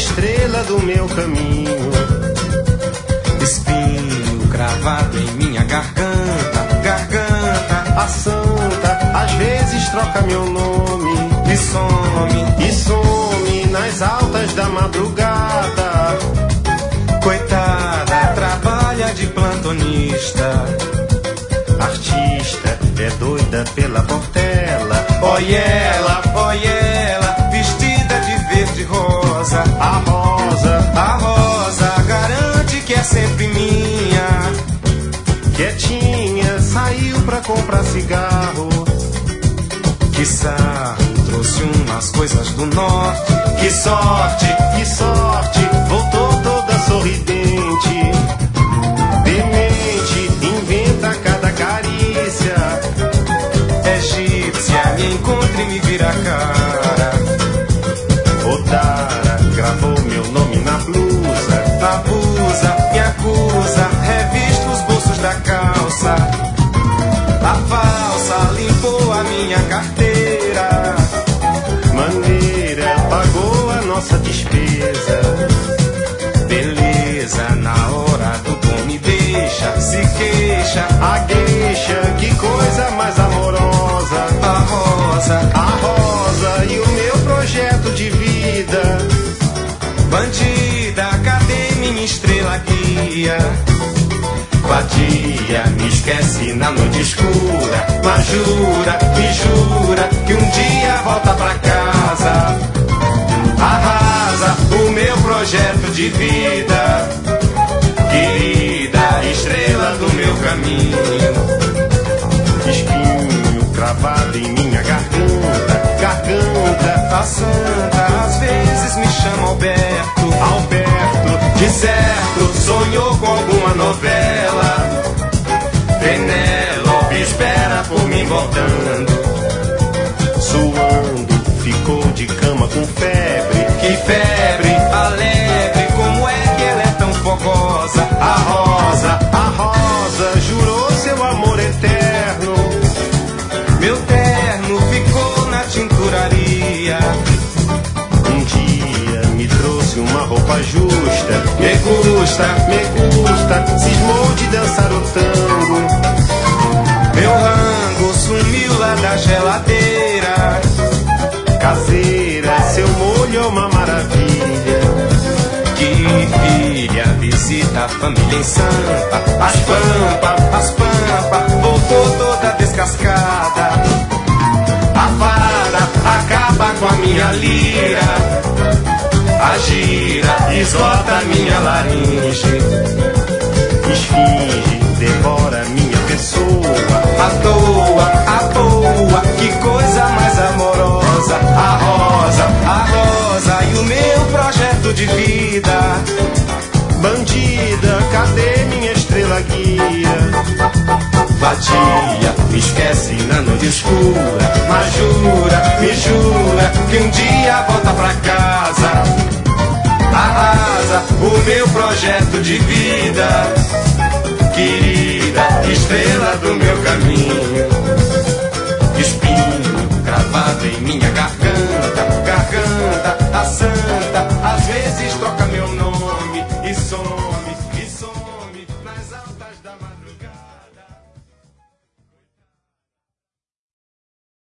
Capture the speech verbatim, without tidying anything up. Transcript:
estrela do meu caminho. Espinho cravado em minha garganta, garganta. A santa às vezes troca meu nome e some, e some nas altas da madrugada. Coitada, trabalha de plantonista. Artista é doida pela portela. Olha ela, olha ela, vestida de verde rosa. A rosa, a rosa garante que é sempre minha. Quietinha, saiu pra comprar cigarro. Que sarro, trouxe umas coisas do norte. Que sorte, que sorte, voltou toda sorridente. Demente, inventa cada carícia. Egípcia, me encontra e me vira a cara. Odara, gravou meu nome na blusa. Abusa, me acusa, revista os bolsos da calça. A falsa limpou a minha carteira. Maneira, pagou a nossa despesa. Beleza, na hora do bom me deixa, se queixa. A queixa, que coisa mais amorosa. A rosa, a rosa e o meu projeto de vida. Bandida, cadê minha estrela guia? Vadia, me esquece na noite escura. Mas jura, me jura que um dia volta pra casa. Arrasa o meu projeto de vida. Querida, estrela do meu caminho. Espinho cravado em minha garganta, garganta. A santa às vezes me chama Alberto. Alberto, de certo sonhou com alguma novela. Penélope espera por mim voltando. Suando, ficou de cama com febre. Que febre, alegre, como é que ela é tão fogosa? A rosa, a rosa, jurou seu amor eterno. Meu terno ficou na tinturaria. Um dia me trouxe uma roupa justa. Me gusta, me gusta, cismou de dançar o tango. Meu rango sumiu lá da geladeira. Caseira, seu molho é uma maravilha. Que filha, visita a família em Sampa. As pampas, as pampas, voltou toda descascada. A vara acaba com a minha lira. A gira esgota minha laringe. Esfinge, devora minha pessoa. À toa, à toa, que coisa mais amorosa. A rosa, a rosa e o meu projeto de vida. Bandida, cadê minha estrela guia? Vadia, me esquece na noite escura. Mas jura, me jura que um dia volta pra casa. Arrasa o meu projeto de vida. Querida, estrela do meu